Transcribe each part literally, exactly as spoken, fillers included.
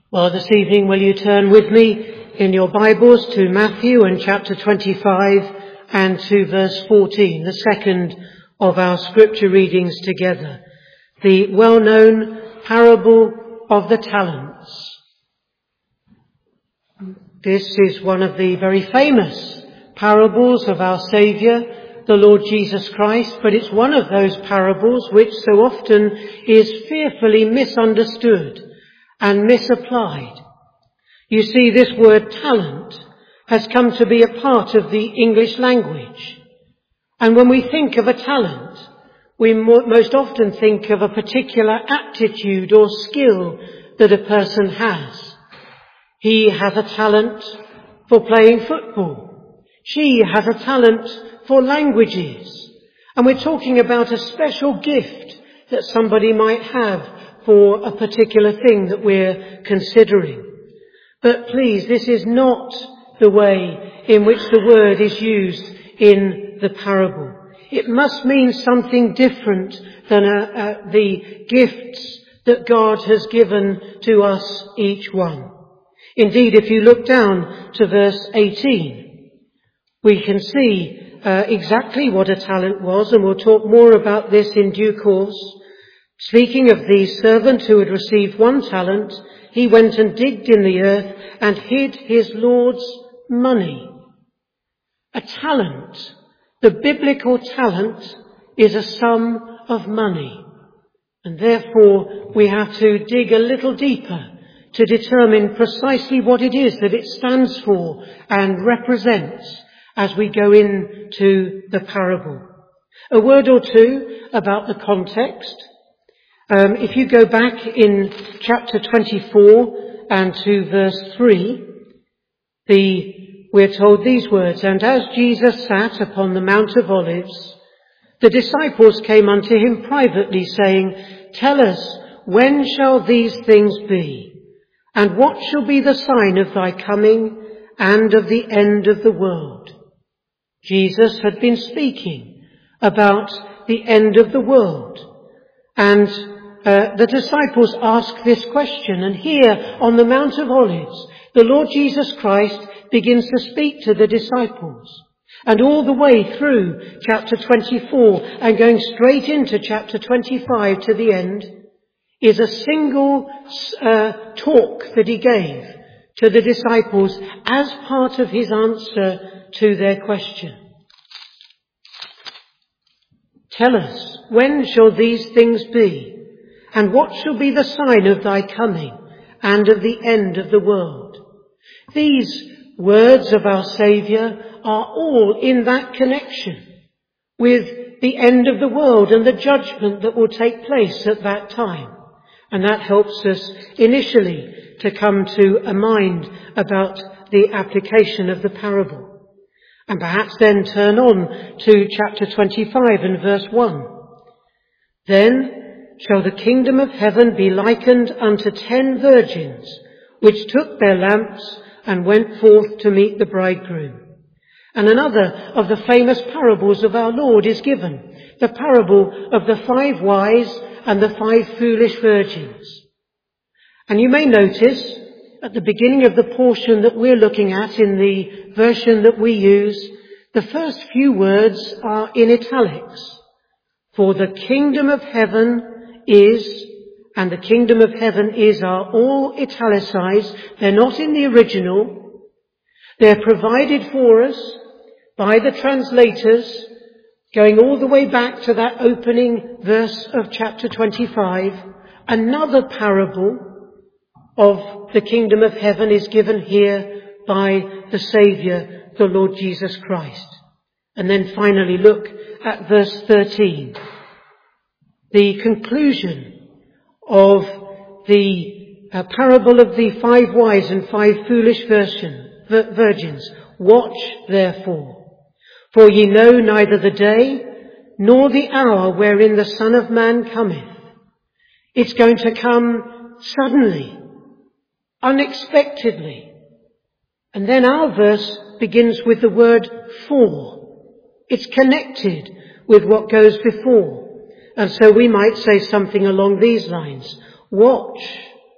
Well, this evening, will you turn with me in your Bibles to Matthew and chapter twenty-five and to verse fourteen, the second of our scripture readings together. The well-known parable of the talents. This is one of the very famous parables of our Saviour, the Lord Jesus Christ, but it's one of those parables which so often is fearfully misunderstood and misapplied. You see, this word talent has come to be a part of the English language. And when we think of a talent, we most often think of a particular aptitude or skill that a person has. He has a talent for playing football. She has a talent for languages. And we're talking about a special gift that somebody might have for a particular thing that we're considering. But please, this is not the way in which the word is used in the parable. It must mean something different than uh, uh, the gifts that God has given to us each one. Indeed, if you look down to verse eighteen, we can see uh, exactly what a talent was, and we'll talk more about this in due course. Speaking of the servant who had received one talent, he went and digged in the earth and hid his Lord's money. A talent, the biblical talent, is a sum of money. And therefore we have to dig a little deeper to determine precisely what it is that it stands for and represents as we go into the parable. A word or two about the context. Um, if you go back in chapter twenty-four and to verse three, the, we're told these words, "And as Jesus sat upon the Mount of Olives, the disciples came unto him privately, saying, Tell us, when shall these things be? And what shall be the sign of thy coming and of the end of the world?" Jesus had been speaking about the end of the world. And uh, the disciples ask this question. And here on the Mount of Olives, the Lord Jesus Christ begins to speak to the disciples. And all the way through chapter twenty-four and going straight into chapter twenty-five to the end is a single uh, talk that he gave to the disciples as part of his answer to their question. Tell us, when shall these things be? And what shall be the sign of thy coming and of the end of the world? These words of our Saviour are all in that connection with the end of the world and the judgment that will take place at that time. And that helps us initially to come to a mind about the application of the parable. And perhaps then turn on to chapter twenty-five and verse one. "Then shall the kingdom of heaven be likened unto ten virgins, which took their lamps and went forth to meet the bridegroom." And another of the famous parables of our Lord is given, the parable of the five wise and the five foolish virgins. And you may notice at the beginning of the portion that we're looking at in the version that we use, the first few words are in italics. For the kingdom of heaven is, and the kingdom of heaven is are all italicized. They're not in the original. They're provided for us by the translators, going all the way back to that opening verse of chapter twenty-five. Another parable of the kingdom of heaven is given here by the Saviour, the Lord Jesus Christ. And then finally look at verse thirteen. The conclusion of the uh, parable of the five wise and five foolish virgin, vir- virgins. "Watch therefore, for ye know neither the day nor the hour wherein the Son of Man cometh." It's going to come suddenly, unexpectedly. And then our verse begins with the word "for." It's connected with what goes before. And so we might say something along these lines. Watch,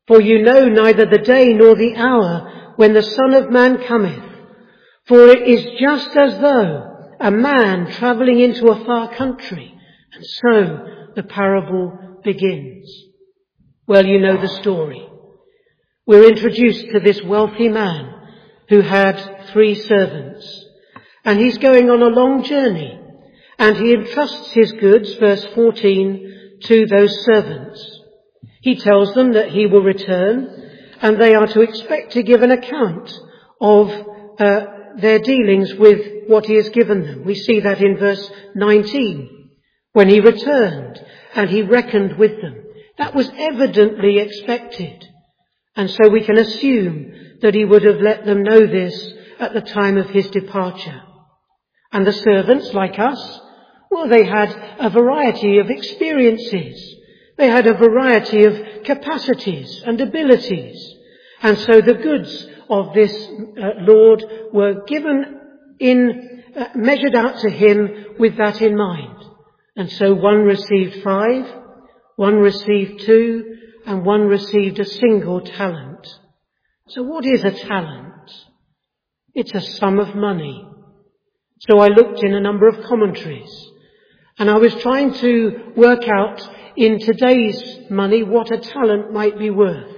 For you know neither the day nor the hour when the Son of Man cometh. For it is just as though a man travelling into a far country. And so the parable begins. Well, you know the story. We're introduced to this wealthy man who had three servants. And he's going on a long journey. And he entrusts his goods, verse fourteen, to those servants. He tells them that he will return, and they are to expect to give an account of uh, their dealings with what he has given them. We see that in verse nineteen, when he returned and he reckoned with them. That was evidently expected. And so we can assume that he would have let them know this at the time of his departure. And the servants, like us, well, they had a variety of experiences. They had a variety of capacities and abilities. And so the goods of this uh, Lord were given in, uh, measured out to him with that in mind. And so one received five, one received two, and one received a single talent. So what is a talent? It's a sum of money. So I looked in a number of commentaries, and I was trying to work out in today's money what a talent might be worth.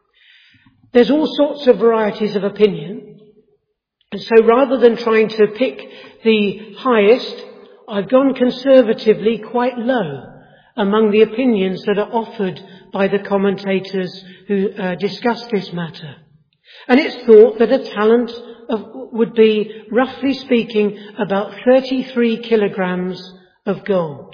There's all sorts of varieties of opinion. And so rather than trying to pick the highest, I've gone conservatively quite low among the opinions that are offered by the commentators who uh, discuss this matter. And it's thought that a talent of, would be, roughly speaking, about thirty-three kilograms of gold.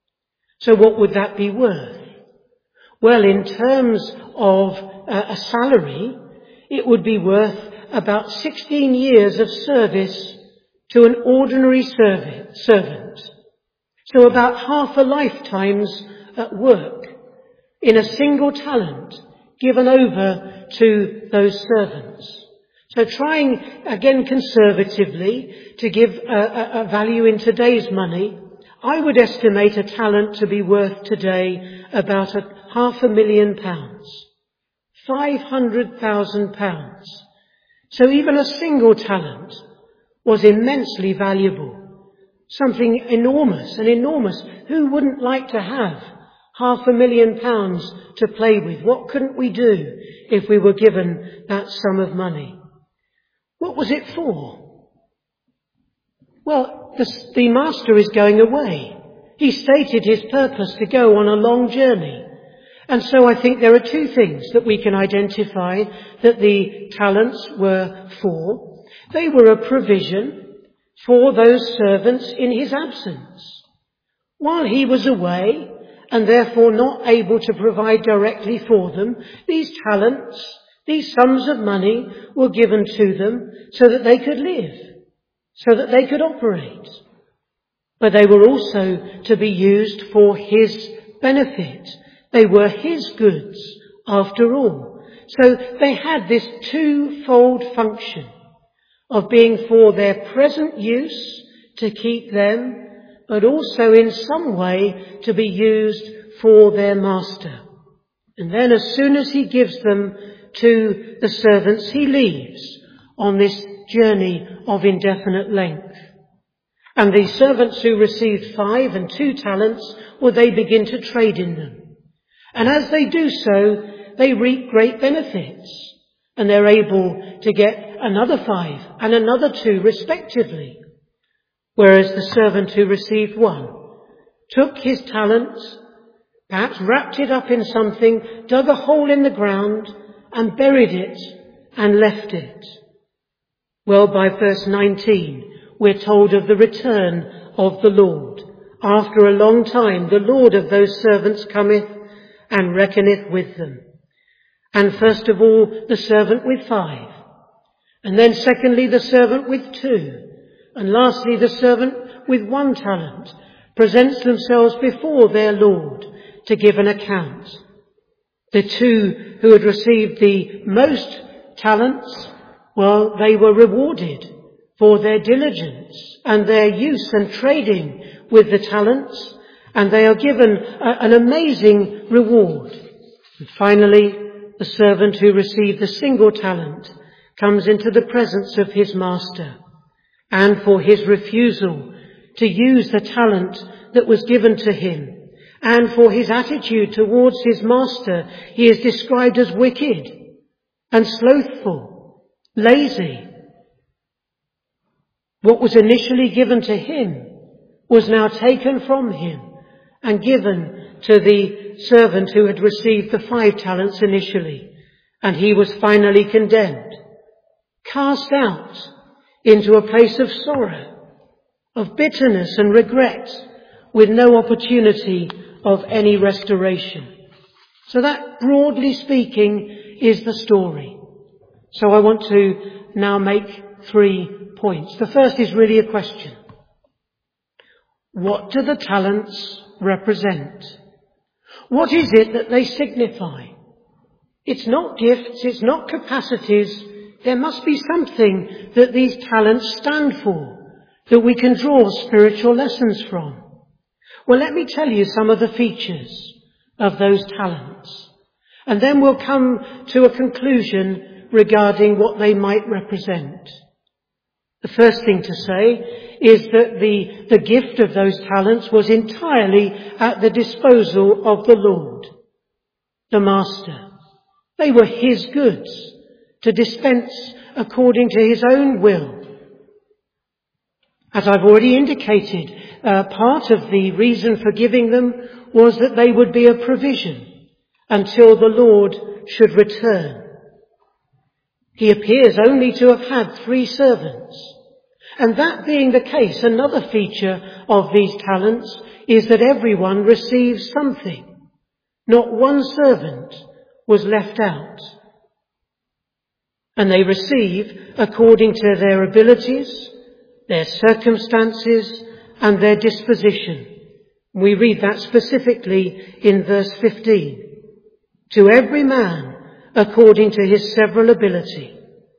So what would that be worth? Well, in terms of uh, a salary, it would be worth about sixteen years of service to an ordinary servant. So about half a lifetime's uh, work in a single talent given over to those servants. So trying, again conservatively, to give a, a, a value in today's money, I would estimate a talent to be worth today about a half a million pounds. Five hundred thousand pounds. So even a single talent was immensely valuable. Something enormous, and enormous. Who wouldn't like to have half a million pounds to play with? What couldn't we do if we were given that sum of money? What was it for? Well, the, the master is going away. He stated his purpose to go on a long journey. And so I think there are two things that we can identify that the talents were for. They were a provision for those servants in his absence. While he was away, and therefore not able to provide directly for them, these talents, these sums of money were given to them so that they could live, so that they could operate. But they were also to be used for his benefit. They were his goods, after all. So they had this twofold function of being for their present use to keep them, but also in some way to be used for their master. And then as soon as he gives them to the servants, he leaves on this journey of indefinite length. And the servants who received five and two talents, well, they begin to trade in them. And as they do so, they reap great benefits. And they're able to get another five and another two respectively. Whereas the servant who received one took his talents, perhaps wrapped it up in something, dug a hole in the ground and buried it and left it. Well, by verse nineteen, we're told of the return of the Lord. After a long time, the Lord of those servants cometh and reckoneth with them. And first of all, the servant with five. And then secondly, the servant with two. And lastly, the servant with one talent presents themselves before their Lord to give an account. The two who had received the most talents, well, they were rewarded for their diligence and their use and trading with the talents, and they are given a, an amazing reward. And finally, the servant who received the single talent comes into the presence of his master, and for his refusal to use the talent that was given to him, and for his attitude towards his master, he is described as wicked and slothful, lazy. What was initially given to him was now taken from him and given to the servant who had received the five talents initially, and he was finally condemned, cast out into a place of sorrow, of bitterness and regret, with no opportunity of any restoration. So that, broadly speaking, is the story. So I want to now make three points. The first is really a question. What do the talents represent? What is it that they signify? It's not gifts, it's not capacities. There must be something that these talents stand for, that we can draw spiritual lessons from. Well, let me tell you some of the features of those talents, and then we'll come to a conclusion regarding what they might represent. The first thing to say is that the, the gift of those talents was entirely at the disposal of the Lord, the Master. They were his goods to dispense according to his own will. As I've already indicated, uh, part of the reason for giving them was that they would be a provision until the Lord should return. He appears only to have had three servants. And that being the case, another feature of these talents is that everyone receives something. Not one servant was left out. And they receive according to their abilities, their circumstances, and their disposition. We read that specifically in verse fifteen. To every man according to his several ability.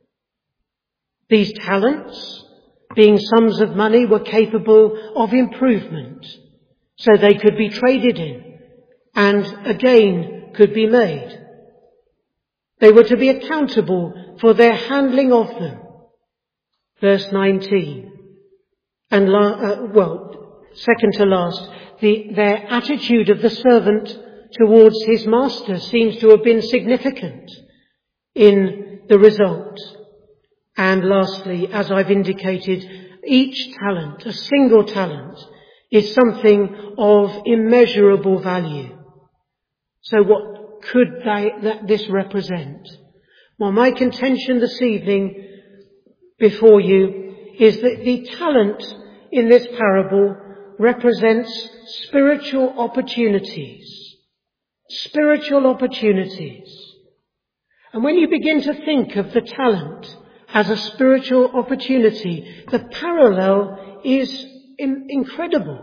These talents, being sums of money, were capable of improvement, so they could be traded in and again could be made. They were to be accountable for their handling of them. Verse nineteen. And, la- uh, well, second to last, the, their attitude of the servant towards his master seems to have been significant in the result. And lastly, as I've indicated, each talent, a single talent, is something of immeasurable value. So what could they, that this represent? Well, my contention this evening before you is that the talent in this parable represents spiritual opportunities. Spiritual opportunities. And when you begin to think of the talent as a spiritual opportunity, the parallel is in- incredible.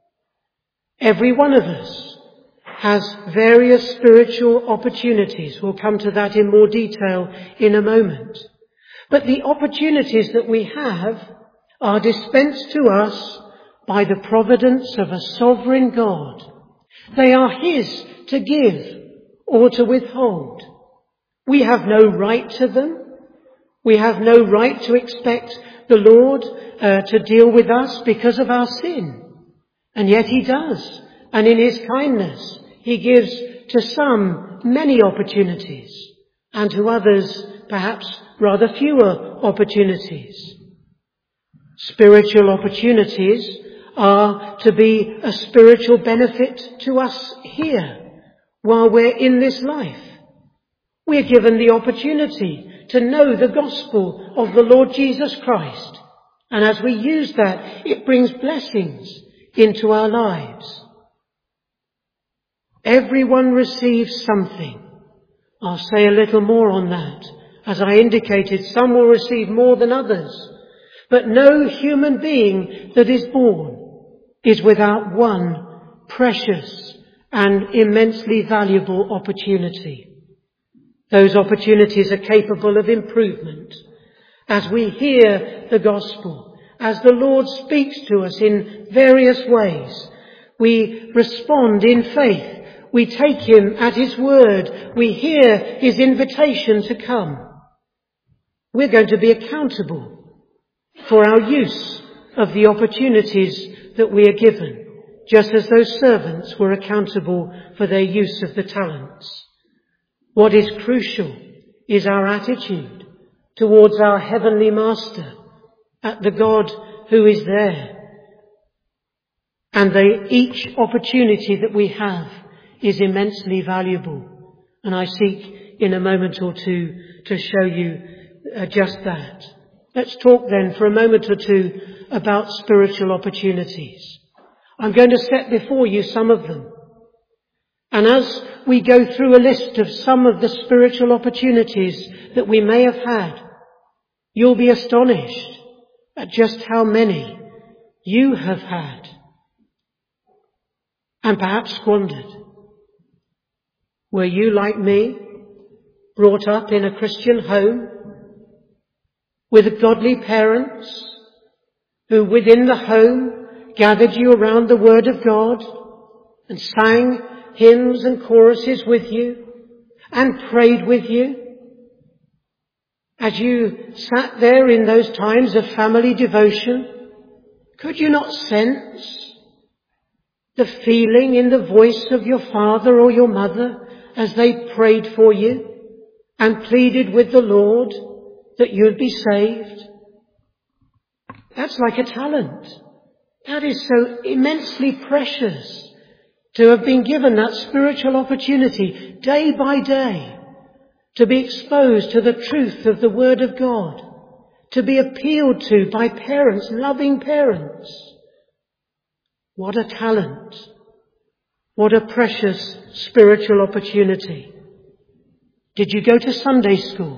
Every one of us has various spiritual opportunities. We'll come to that in more detail in a moment. But the opportunities that we have are dispensed to us by the providence of a sovereign God. They are his to give or to withhold. We have no right to them. We have no right to expect the Lord uh, to deal with us because of our sin. And yet he does. And in his kindness, he gives to some many opportunities, and to others perhaps rather fewer opportunities. Spiritual opportunities are to be a spiritual benefit to us here while we're in this life. We're given the opportunity to know the gospel of the Lord Jesus Christ. And as we use that, it brings blessings into our lives. Everyone receives something. I'll say a little more on that. As I indicated, some will receive more than others. But no human being that is born is without one precious and immensely valuable opportunity. Those opportunities are capable of improvement. As we hear the gospel, as the Lord speaks to us in various ways, we respond in faith We take him at his word. We hear his invitation to come. We're going to be accountable for our use of the opportunities that we are given, just as those servants were accountable for their use of the talents. What is crucial is our attitude towards our heavenly Master, at the God who is there. And they, each opportunity that we have is immensely valuable. And I seek in a moment or two to show you uh, just that. Let's talk then for a moment or two about spiritual opportunities. I'm going to set before you some of them. And as we go through a list of some of the spiritual opportunities that we may have had, you'll be astonished at just how many you have had and perhaps squandered. Were you, like me, brought up in a Christian home with godly parents who within the home gathered you around the Word of God and sang hymns and choruses with you and prayed with you? As you sat there in those times of family devotion, could you not sense the feeling in the voice of your father or your mother as they prayed for you and pleaded with the Lord that you'd be saved? That's like a talent. That is so immensely precious to have been given that spiritual opportunity day by day to be exposed to the truth of the Word of God, to be appealed to by parents, loving parents. What a talent. What a precious spiritual opportunity. Did you go to Sunday school?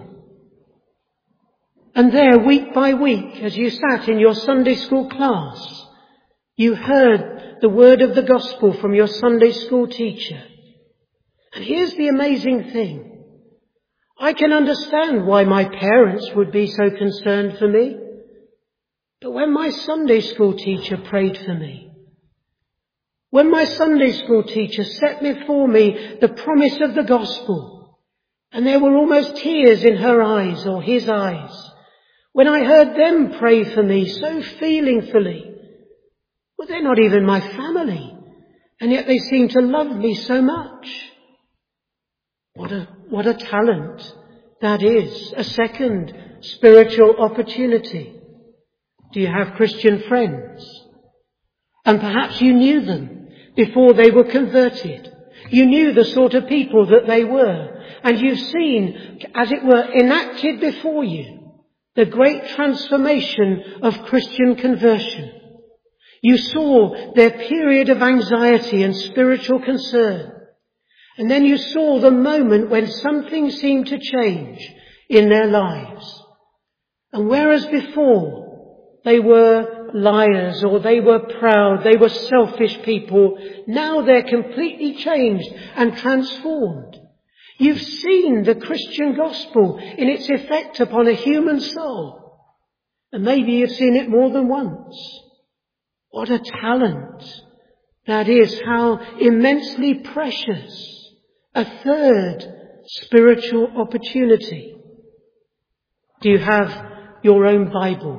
And there, week by week, as you sat in your Sunday school class, you heard the word of the gospel from your Sunday school teacher. And here's the amazing thing. I can understand why my parents would be so concerned for me. But when my Sunday school teacher prayed for me, when my Sunday school teacher set before me the promise of the gospel, and there were almost tears in her eyes or his eyes, when I heard them pray for me so feelingfully, well, they're not even my family, and yet they seem to love me so much. What a, what a talent that is, a second spiritual opportunity. Do you have Christian friends? And perhaps you knew them before they were converted. You knew the sort of people that they were, and you've seen, as it were, enacted before you, the great transformation of Christian conversion. You saw their period of anxiety and spiritual concern. And then you saw the moment when something seemed to change in their lives. And whereas before they were liars or they were proud, they were selfish people, now they're completely changed and transformed. You've seen the Christian gospel in its effect upon a human soul. And maybe you've seen it more than once. What a talent that is, how immensely precious. A third spiritual opportunity. Do you have your own Bible?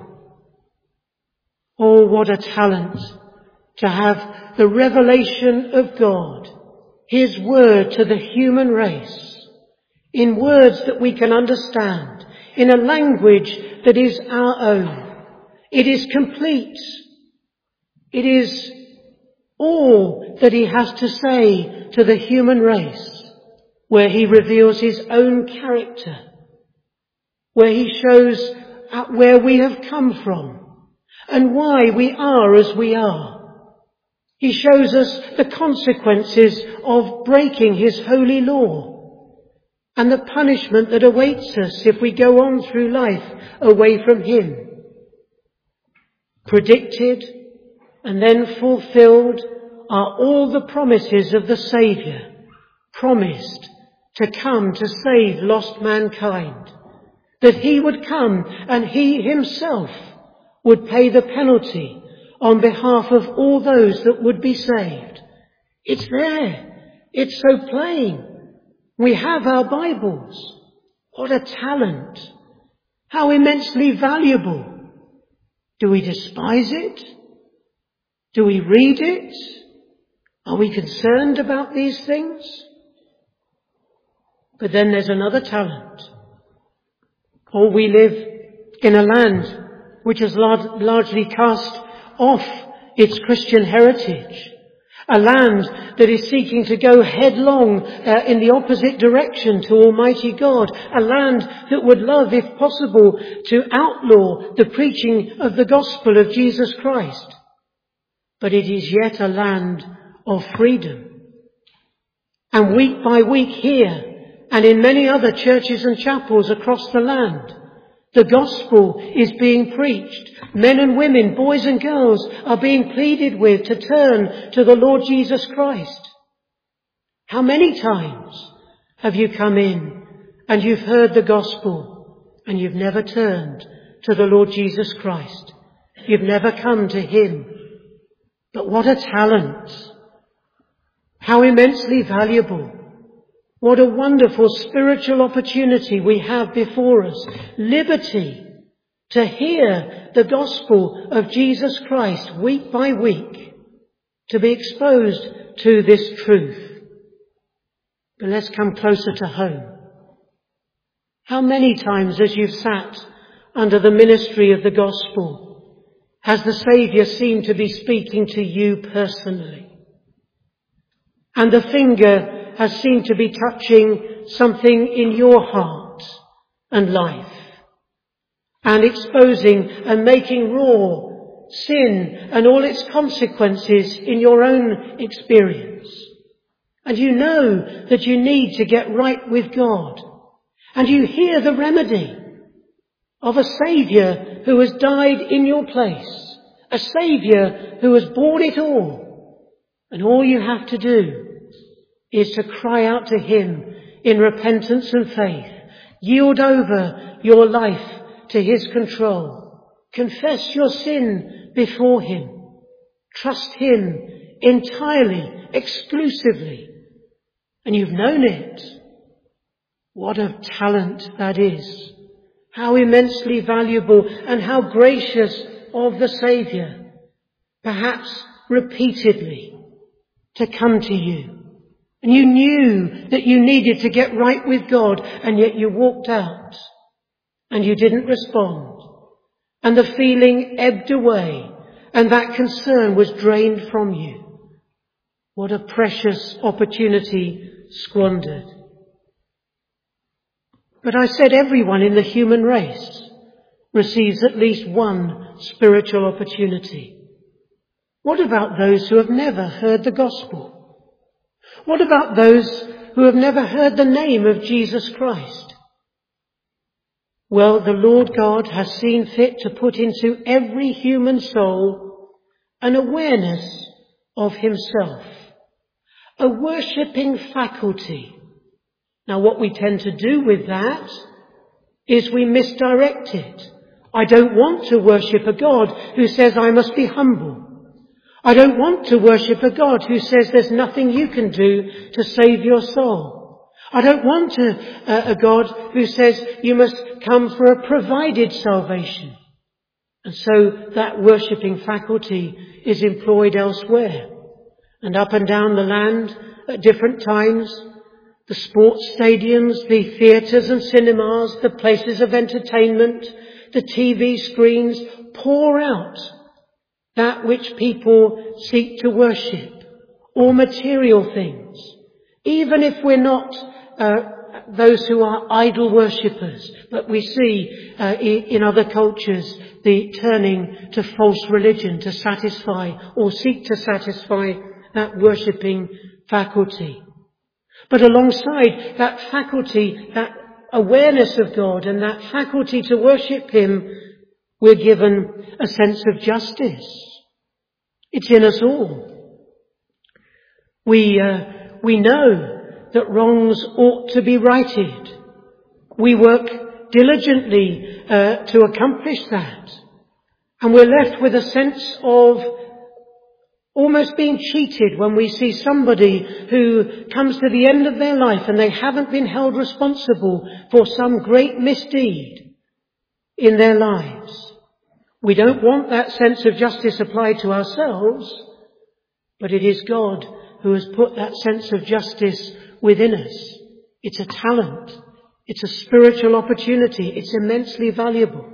Oh, what a talent to have the revelation of God, His Word to the human race, in words that we can understand, in a language that is our own. It is complete. It is all that He has to say to the human race, where He reveals His own character, where He shows where we have come from and why we are as we are. He shows us the consequences of breaking His holy law and the punishment that awaits us if we go on through life away from Him. Predicted and then fulfilled are all the promises of the Saviour, promised to come to save lost mankind, that He would come and He Himself would pay the penalty on behalf of all those that would be saved. It's there. It's so plain. We have our Bibles. What a talent. How immensely valuable. Do we despise it? Do we read it? Are we concerned about these things? But then there's another talent. Or we live in a land which has lar- largely cast off its Christian heritage. A land that is seeking to go headlong uh, in the opposite direction to Almighty God. A land that would love, if possible, to outlaw the preaching of the gospel of Jesus Christ. But it is yet a land of freedom. And week by week here, and in many other churches and chapels across the land, the gospel is being preached. Men and women, boys and girls are being pleaded with to turn to the Lord Jesus Christ. How many times have you come in and you've heard the gospel and you've never turned to the Lord Jesus Christ? You've never come to Him. But what a talent! How immensely valuable! What a wonderful spiritual opportunity we have before us. Liberty to hear the gospel of Jesus Christ week by week, to be exposed to this truth. But let's come closer to home. How many times as you've sat under the ministry of the gospel has the Saviour seemed to be speaking to you personally? And the finger has seemed to be touching something in your heart and life, and exposing and making raw sin and all its consequences in your own experience. And you know that you need to get right with God. And you hear the remedy of a Saviour who has died in your place. A Saviour who has borne it all. And all you have to do is to cry out to Him in repentance and faith. Yield over your life to His control. Confess your sin before Him. Trust Him entirely, exclusively. And you've known it. What a talent that is. How immensely valuable and how gracious of the Saviour. Perhaps repeatedly to come to you. And you knew that you needed to get right with God, and yet you walked out and you didn't respond. And the feeling ebbed away and that concern was drained from you. What a precious opportunity squandered. But I said everyone in the human race receives at least one spiritual opportunity. What about those who have never heard the gospel? What about those who have never heard the name of Jesus Christ? Well, the Lord God has seen fit to put into every human soul an awareness of Himself, a worshipping faculty. Now, what we tend to do with that is we misdirect it. I don't want to worship a God who says I must be humble. I don't want to worship a God who says there's nothing you can do to save your soul. I don't want to, uh, a God who says you must come for a provided salvation. And so that worshipping faculty is employed elsewhere. And up and down the land at different times, the sports stadiums, the theatres and cinemas, the places of entertainment, the T V screens pour out that which people seek to worship, or material things. Even if we're not uh, those who are idol worshippers, but we see uh, in other cultures the turning to false religion to satisfy or seek to satisfy that worshipping faculty. But alongside that faculty, that awareness of God and that faculty to worship Him, we're given a sense of justice. It's in us all. We, uh, we know that wrongs ought to be righted. We work diligently uh, to accomplish that. And we're left with a sense of almost being cheated when we see somebody who comes to the end of their life and they haven't been held responsible for some great misdeed in their lives. We don't want that sense of justice applied to ourselves, but it is God who has put that sense of justice within us. It's a talent. It's a spiritual opportunity. It's immensely valuable.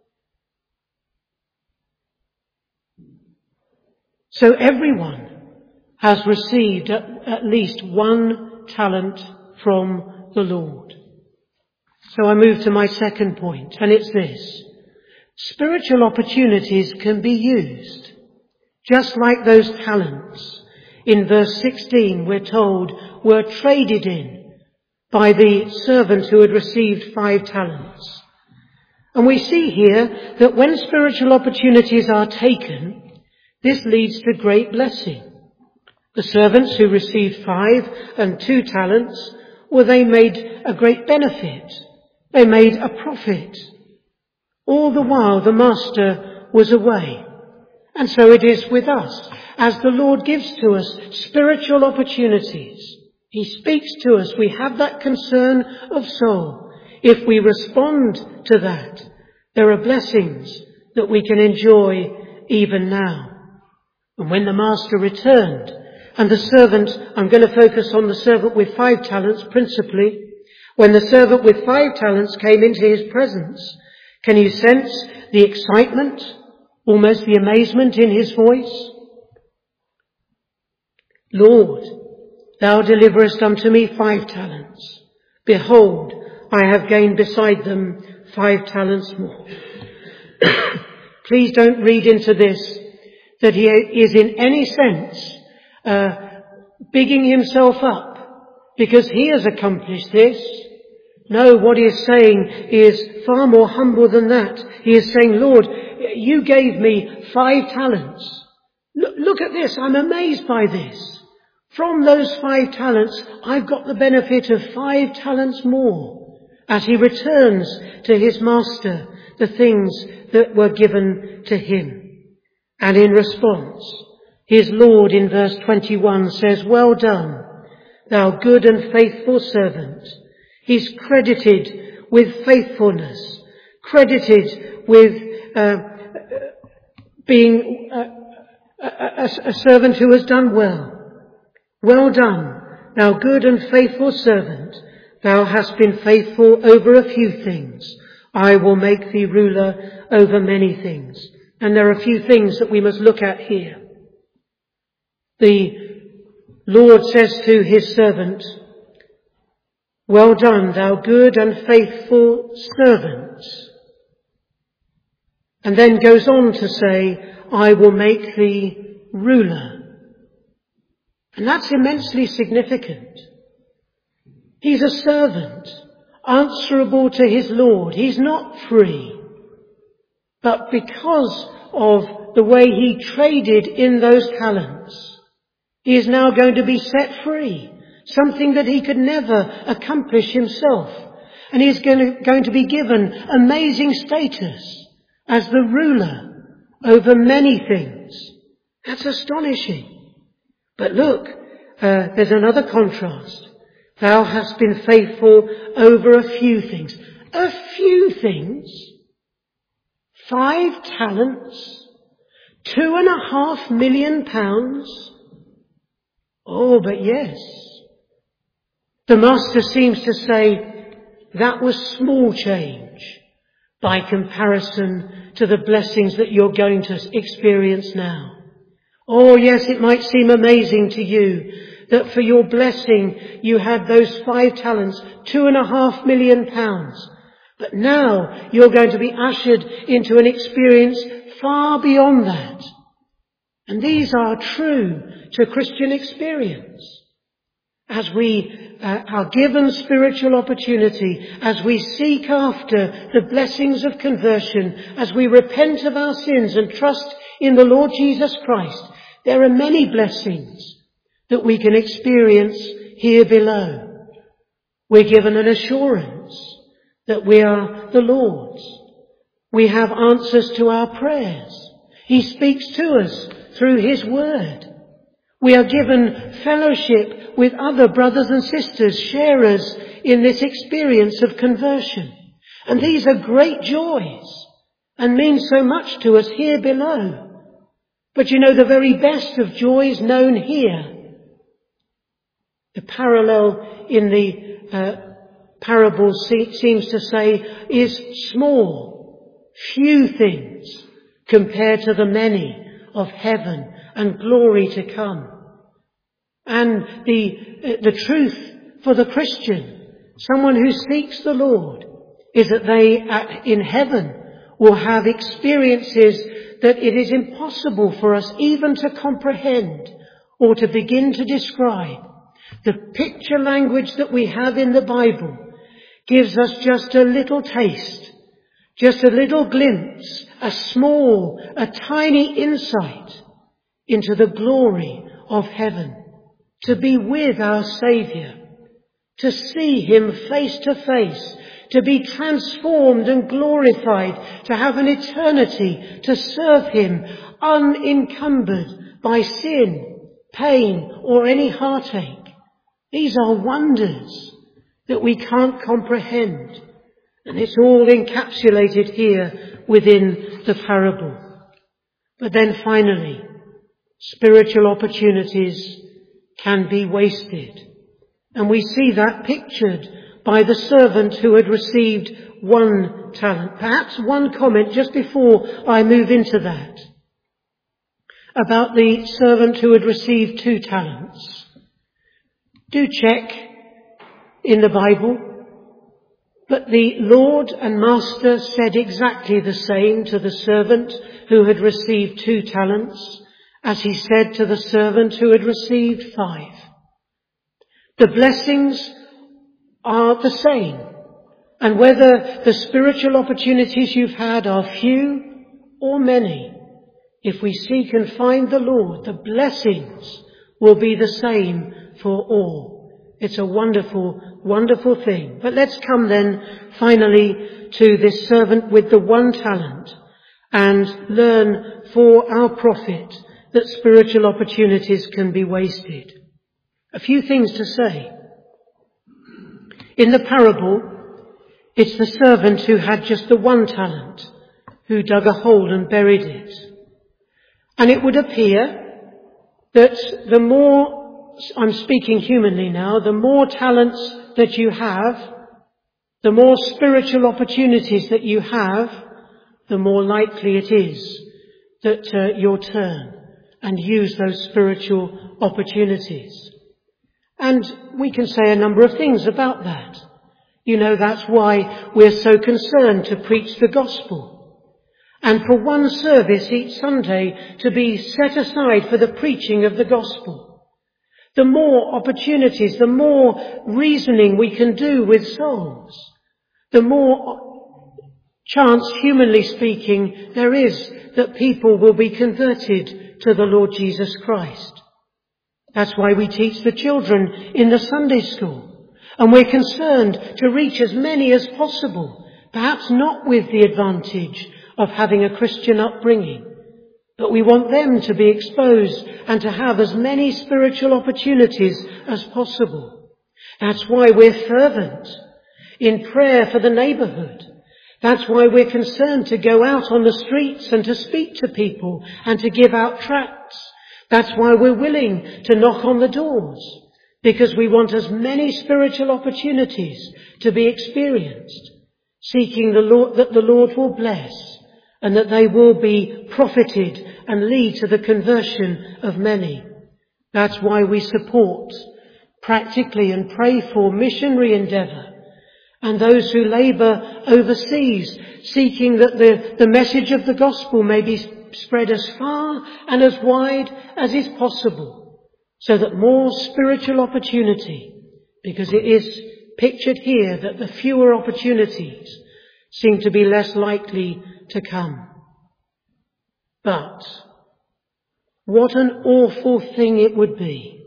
So everyone has received at, at least one talent from the Lord. So I move to my second point, and it's this. Spiritual opportunities can be used, just like those talents. In verse sixteen, we're told, were traded in by the servant who had received five talents. And we see here that when spiritual opportunities are taken, this leads to great blessing. The servants who received five and two talents, well, they made a great benefit. They made a profit. All the while the master was away. And so it is with us. As the Lord gives to us spiritual opportunities, He speaks to us. We have that concern of soul. If we respond to that, there are blessings that we can enjoy even now. And when the master returned, and the servant, I'm going to focus on the servant with five talents principally. When the servant with five talents came into his presence, can you sense the excitement, almost the amazement in his voice? Lord, thou deliverest unto me five talents. Behold, I have gained beside them five talents more. Please don't read into this that he is in any sense uh, bigging himself up because he has accomplished this. No, what he is saying is far more humble than that. He is saying, Lord, you gave me five talents. Look, look at this. I'm amazed by this. From those five talents, I've got the benefit of five talents more as he returns to his master the things that were given to him. And in response, his Lord in verse twenty-one says, well done, thou good and faithful servant. He's credited with faithfulness, credited with uh, being a, a, a servant who has done well. Well done, thou good and faithful servant. Thou hast been faithful over a few things. I will make thee ruler over many things. And there are a few things that we must look at here. The Lord says to his servant, well done, thou good and faithful servant. And then goes on to say, I will make thee ruler. And that's immensely significant. He's a servant, answerable to his Lord. He's not free. But because of the way he traded in those talents, he is now going to be set free. Something that he could never accomplish himself. And he's going to, going to be given amazing status as the ruler over many things. That's astonishing. But look, uh, there's another contrast. Thou hast been faithful over a few things. A few things? Five talents? Two and a half million pounds? Oh, but yes. The master seems to say that was small change by comparison to the blessings that you're going to experience now. Oh yes, it might seem amazing to you that for your blessing you had those five talents, two and a half million pounds. But now you're going to be ushered into an experience far beyond that. And these are true to Christian experience. As we uh, are given spiritual opportunity, as we seek after the blessings of conversion, as we repent of our sins and trust in the Lord Jesus Christ, there are many blessings that we can experience here below. We're given an assurance that we are the Lord's. We have answers to our prayers. He speaks to us through his word. We are given fellowship with other brothers and sisters, sharers in this experience of conversion. And these are great joys and mean so much to us here below. But you know, the very best of joys known here, the parallel in the uh, parable se- seems to say, is small, few things compared to the many of heaven and glory to come. And the uh, the truth for the Christian, someone who seeks the Lord, is that they at, in heaven will have experiences that it is impossible for us even to comprehend or to begin to describe. The picture language that we have in the Bible gives us just a little taste, just a little glimpse, a small, a tiny insight into the glory of heaven, to be with our Saviour, to see him face to face, to be transformed and glorified, to have an eternity, to serve him unencumbered by sin, pain, or any heartache. These are wonders that we can't comprehend. And it's all encapsulated here within the parable. But then finally, spiritual opportunities can be wasted. And we see that pictured by the servant who had received one talent. Perhaps one comment just before I move into that about the servant who had received two talents. Do check in the Bible, but the Lord and Master said exactly the same to the servant who had received two talents as he said to the servant who had received five. The blessings are the same, and whether the spiritual opportunities you've had are few or many, if we seek and find the Lord, the blessings will be the same for all. It's a wonderful, wonderful thing. But let's come then finally to this servant with the one talent and learn for our profit that spiritual opportunities can be wasted. A few things to say. In the parable, it's the servant who had just the one talent who dug a hole and buried it. And it would appear that the more, I'm speaking humanly now, the more talents that you have, the more spiritual opportunities that you have, the more likely it is that uh, you'll turn and use those spiritual opportunities. And we can say a number of things about that. You know, that's why we're so concerned to preach the gospel. And for one service each Sunday to be set aside for the preaching of the gospel. The more opportunities, the more reasoning we can do with souls, the more chance, humanly speaking, there is that people will be converted to the Lord Jesus Christ. That's why we teach the children in the Sunday school. And we're concerned to reach as many as possible, perhaps not with the advantage of having a Christian upbringing, but we want them to be exposed and to have as many spiritual opportunities as possible. That's why we're fervent in prayer for the neighbourhood. That's why we're concerned to go out on the streets and to speak to people and to give out tracts. That's why we're willing to knock on the doors, because we want as many spiritual opportunities to be experienced, seeking the Lord, that the Lord will bless and that they will be profited and lead to the conversion of many. That's why we support practically and pray for missionary endeavour and those who labour overseas, seeking that the, the message of the gospel may be spread as far and as wide as is possible, so that more spiritual opportunity, because it is pictured here that the fewer opportunities seem to be less likely to come. But what an awful thing it would be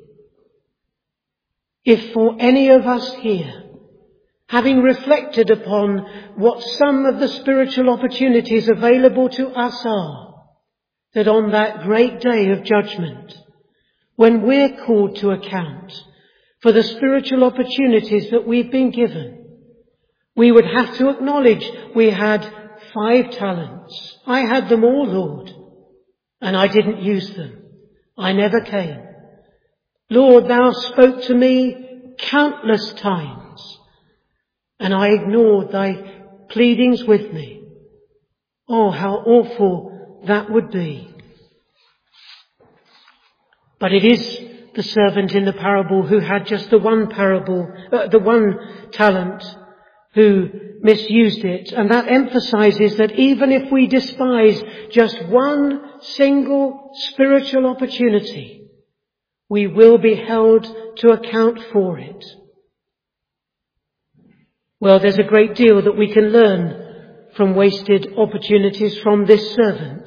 if for any of us here, having reflected upon what some of the spiritual opportunities available to us are, that on that great day of judgment, when we're called to account for the spiritual opportunities that we've been given, we would have to acknowledge we had five talents. I had them all, Lord, and I didn't use them. I never came. Lord, thou spoke to me countless times, and I ignored thy pleadings with me. Oh, how awful that would be. But it is the servant in the parable who had just the one parable, uh, the one talent, who misused it. And that emphasizes that even if we despise just one single spiritual opportunity, we will be held to account for it. Well, there's a great deal that we can learn from wasted opportunities from this servant.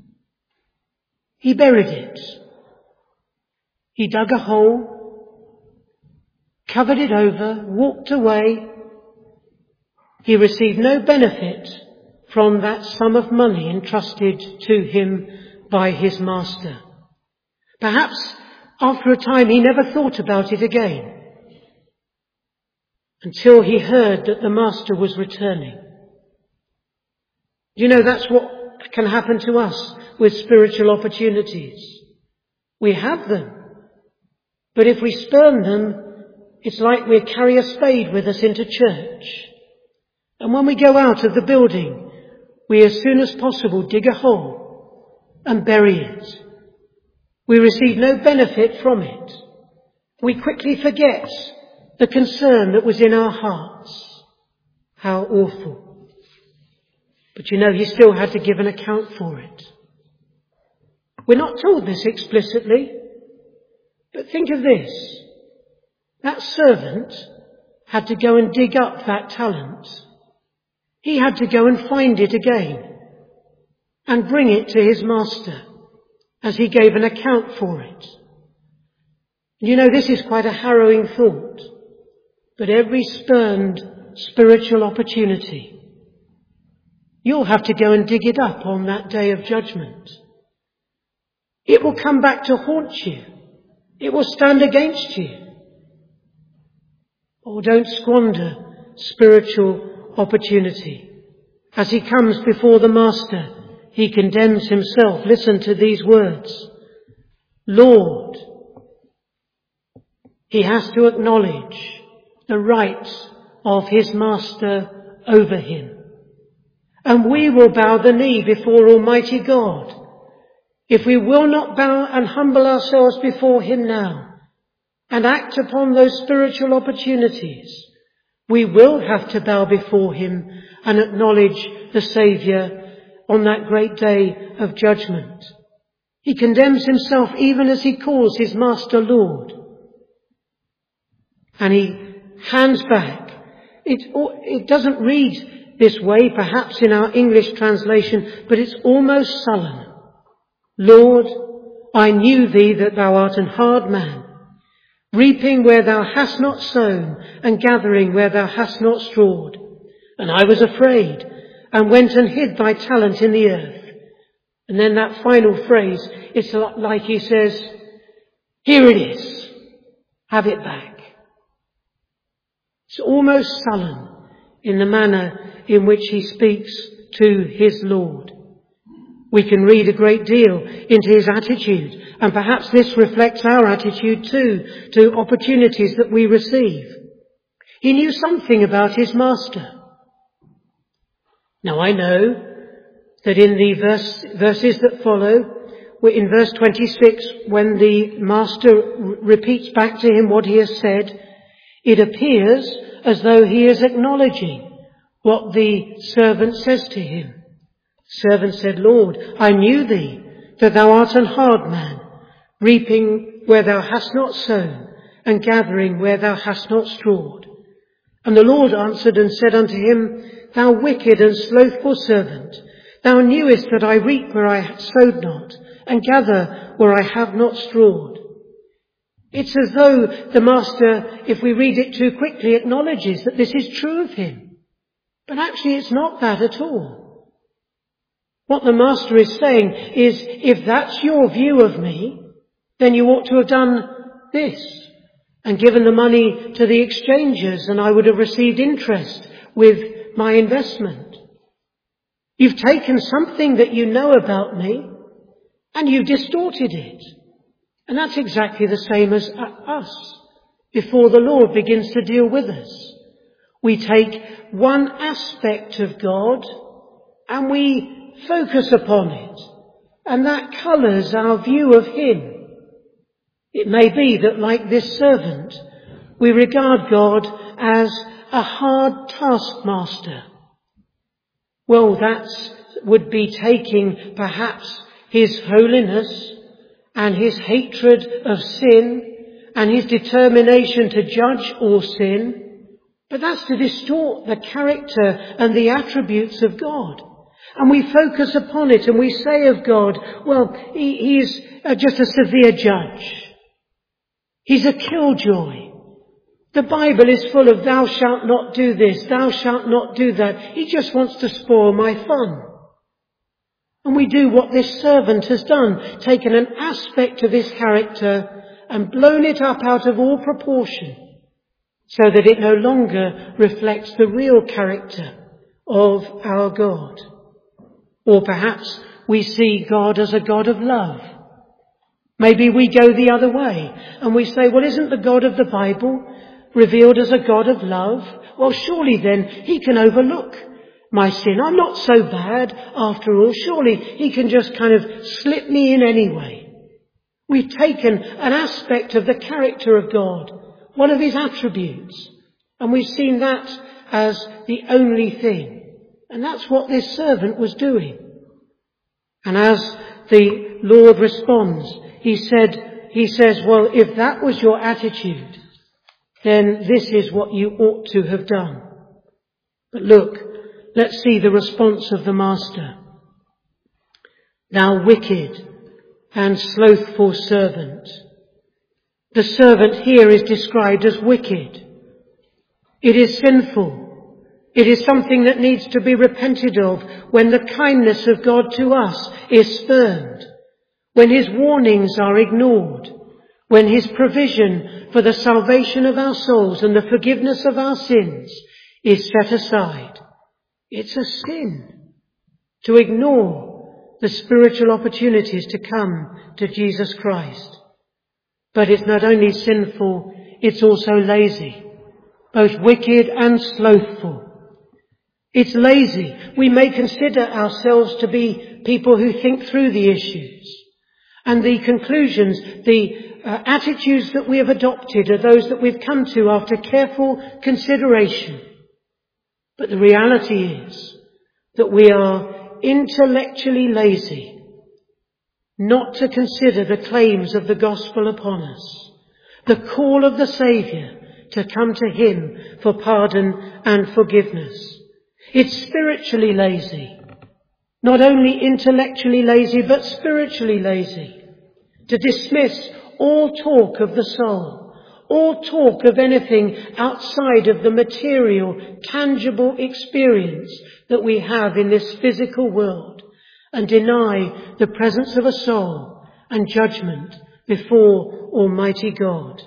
He buried it. He dug a hole, covered it over, walked away. He received no benefit from that sum of money entrusted to him by his master. Perhaps after a time he never thought about it again, until he heard that the master was returning. You know, that's what can happen to us with spiritual opportunities. We have them, but if we spurn them, it's like we carry a spade with us into church. And when we go out of the building, we as soon as possible dig a hole and bury it. We receive no benefit from it. We quickly forget the concern that was in our hearts. How awful. But you know, he still had to give an account for it. We're not told this explicitly, but think of this. That servant had to go and dig up that talent. He had to go and find it again and bring it to his master as he gave an account for it. You know, this is quite a harrowing thought, but every spurned spiritual opportunity, you'll have to go and dig it up on that day of judgment. It will come back to haunt you. It will stand against you. Oh, don't squander spiritual opportunity. As he comes before the master, he condemns himself. Listen to these words. Lord. He has to acknowledge the rights of his master over him. And we will bow the knee before Almighty God. If we will not bow and humble ourselves before him now and act upon those spiritual opportunities, we will have to bow before him and acknowledge the Saviour on that great day of judgment. He condemns himself even as he calls his master Lord. And he hands back. It, it doesn't read this way, perhaps in our English translation, but it's almost sullen. Lord, I knew thee that thou art an hard man, reaping where thou hast not sown, and gathering where thou hast not strawed. And I was afraid, and went and hid thy talent in the earth. And then that final phrase, it's like he says, here it is, have it back. It's almost sullen in the manner in which he speaks to his Lord. We can read a great deal into his attitude, and perhaps this reflects our attitude too, to opportunities that we receive. He knew something about his master. Now I know that in the verse, verses that follow, in verse twenty-six, when the master repeats back to him what he has said, it appears as though he is acknowledging what the servant says to him. The servant said, Lord, I knew thee, that thou art an hard man, reaping where thou hast not sown, and gathering where thou hast not strawed. And the Lord answered and said unto him, Thou wicked and slothful servant, thou knewest that I reap where I sowed not, and gather where I have not strawed. It's as though the master, if we read it too quickly, acknowledges that this is true of him. But actually it's not that at all. What the master is saying is, if that's your view of me, then you ought to have done this and given the money to the exchangers, and I would have received interest with my investment. You've taken something that you know about me and you've distorted it. And that's exactly the same as us before the Lord begins to deal with us. We take one aspect of God and we focus upon it, and that colours our view of Him. It may be that, like this servant, we regard God as a hard taskmaster. Well, that would be taking perhaps His holiness and His hatred of sin and His determination to judge all sin, but that's to distort the character and the attributes of God. And we focus upon it and we say of God, well, he, He's just a severe judge. He's a killjoy. The Bible is full of thou shalt not do this, thou shalt not do that. He just wants to spoil my fun. And we do what this servant has done, taken an aspect of his character and blown it up out of all proportion, so that it no longer reflects the real character of our God. Or perhaps we see God as a God of love. Maybe we go the other way and we say, well, isn't the God of the Bible revealed as a God of love? Well, surely then He can overlook my sin. I'm not so bad after all. Surely He can just kind of slip me in anyway. We've taken an aspect of the character of God, one of His attributes, and we've seen that as the only thing. And that's what this servant was doing. And as the Lord responds, He said, He says, well, if that was your attitude, then this is what you ought to have done. But look, let's see the response of the master. Thou wicked and slothful servant. The servant here is described as wicked. It is sinful. It is something that needs to be repented of when the kindness of God to us is spurned, when His warnings are ignored, when His provision for the salvation of our souls and the forgiveness of our sins is set aside. It's a sin to ignore the spiritual opportunities to come to Jesus Christ. But it's not only sinful, it's also lazy, both wicked and slothful. It's lazy. We may consider ourselves to be people who think through the issues. And the conclusions, the uh, attitudes that we have adopted are those that we've come to after careful consideration. But the reality is that we are intellectually lazy not to consider the claims of the gospel upon us, the call of the Saviour to come to Him for pardon and forgiveness. It's spiritually lazy, not only intellectually lazy, but spiritually lazy, to dismiss all talk of the soul, all talk of anything outside of the material, tangible experience that we have in this physical world, and deny the presence of a soul and judgment before Almighty God.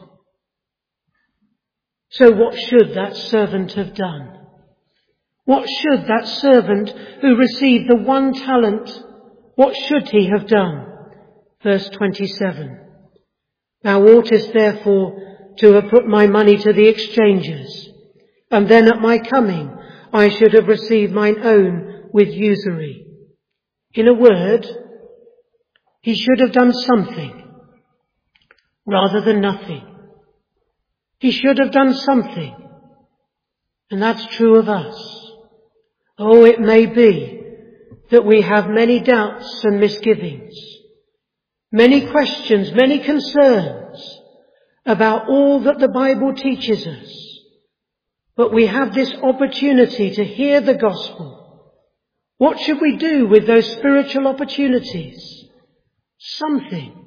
So what should that servant have done? What should that servant who received the one talent, what should he have done? Verse twenty-seven. Thou oughtest therefore to have put my money to the exchangers, and then at my coming I should have received mine own with usury. In a word, he should have done something rather than nothing. He should have done something, and that's true of us. Oh, it may be that we have many doubts and misgivings, many questions, many concerns about all that the Bible teaches us. But we have this opportunity to hear the gospel. What should we do with those spiritual opportunities? Something.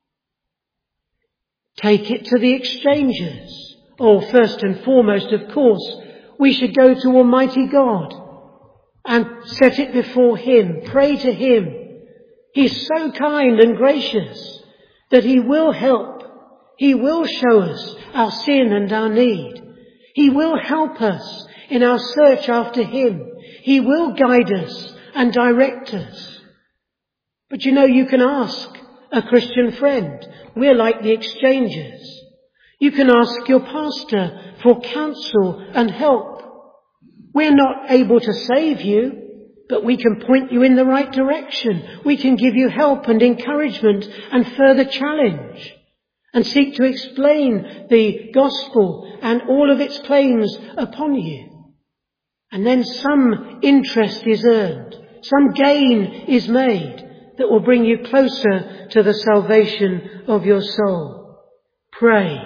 Take it to the exchangers. Oh, first and foremost, of course, we should go to Almighty God and set it before him. Pray to him. He's so kind and gracious that he will help. He will show us our sin and our need. He will help us in our search after him. He will guide us and direct us. But you know, you can ask a Christian friend. We're like the exchangers. You can ask your pastor for counsel and help. We're not able to save you, but we can point you in the right direction. We can give you help and encouragement and further challenge, and seek to explain the gospel and all of its claims upon you. And then some interest is earned, some gain is made that will bring you closer to the salvation of your soul. Pray,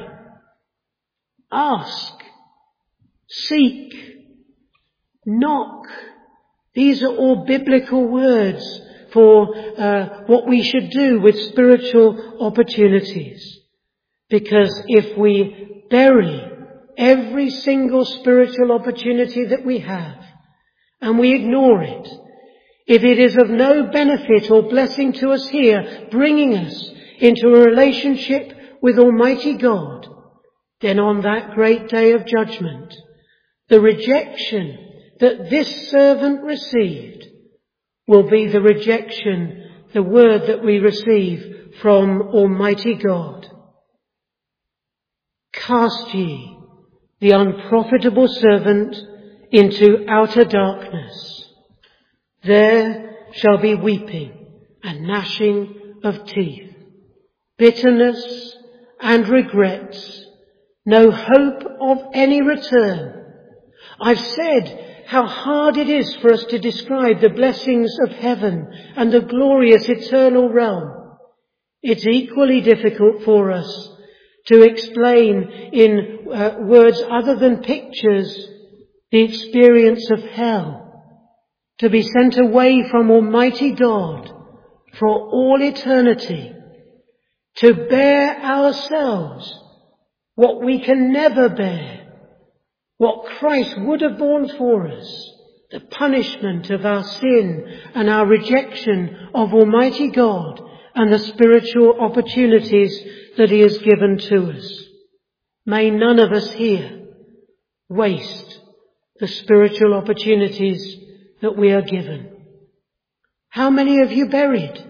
ask, seek, knock. These are all biblical words for uh, what we should do with spiritual opportunities. Because if we bury every single spiritual opportunity that we have, and we ignore it, if it is of no benefit or blessing to us here, bringing us into a relationship with Almighty God, then on that great day of judgment, the rejection that this servant received will be the rejection, the word that we receive from Almighty God. Cast ye the unprofitable servant into outer darkness. There shall be weeping and gnashing of teeth, bitterness and regrets, no hope of any return. I've said how hard it is for us to describe the blessings of heaven and the glorious eternal realm. It's equally difficult for us to explain in uh, words other than pictures the experience of hell, to be sent away from Almighty God for all eternity, to bear ourselves what we can never bear, what Christ would have borne for us, the punishment of our sin and our rejection of Almighty God and the spiritual opportunities that he has given to us. May none of us here waste the spiritual opportunities that we are given. How many have you buried?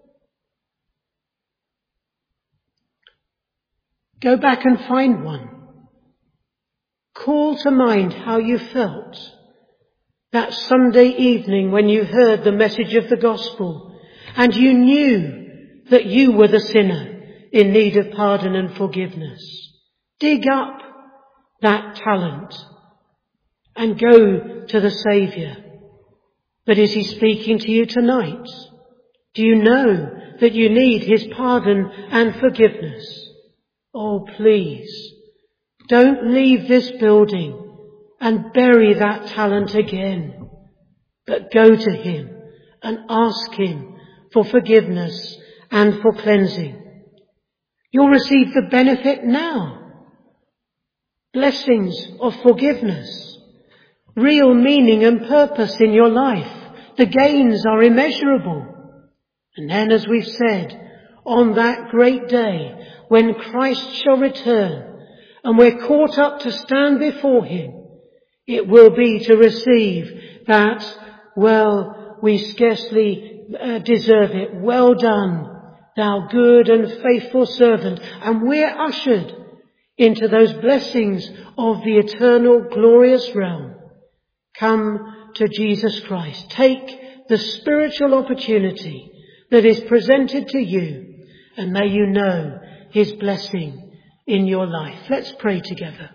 Go back and find one. Call to mind how you felt that Sunday evening when you heard the message of the gospel and you knew that you were the sinner in need of pardon and forgiveness. Dig up that talent and go to the Saviour. But is he speaking to you tonight? Do you know that you need his pardon and forgiveness? Oh, please, don't leave this building and bury that talent again, but go to him and ask him for forgiveness and for cleansing. You'll receive the benefit now. Blessings of forgiveness, real meaning and purpose in your life. The gains are immeasurable. And then, as we've said, on that great day when Christ shall return and we're caught up to stand before him, it will be to receive that, well, we scarcely uh, deserve it. Well done, thou good and faithful servant. And we're ushered into those blessings of the eternal glorious realm. Come to Jesus Christ. Take the spiritual opportunity that is presented to you, and may you know his blessing in your life. Let's pray together.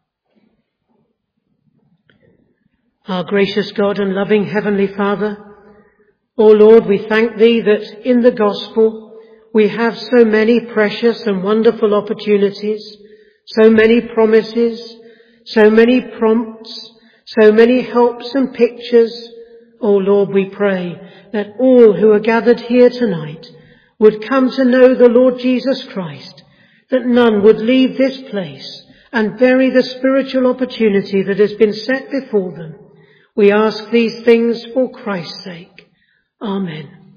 Our gracious God and loving Heavenly Father, O Lord, we thank thee that in the gospel we have so many precious and wonderful opportunities, so many promises, so many prompts, so many helps and pictures. O Lord, we pray that all who are gathered here tonight would come to know the Lord Jesus Christ, that none would leave this place and bury the spiritual opportunity that has been set before them. We ask these things for Christ's sake. Amen.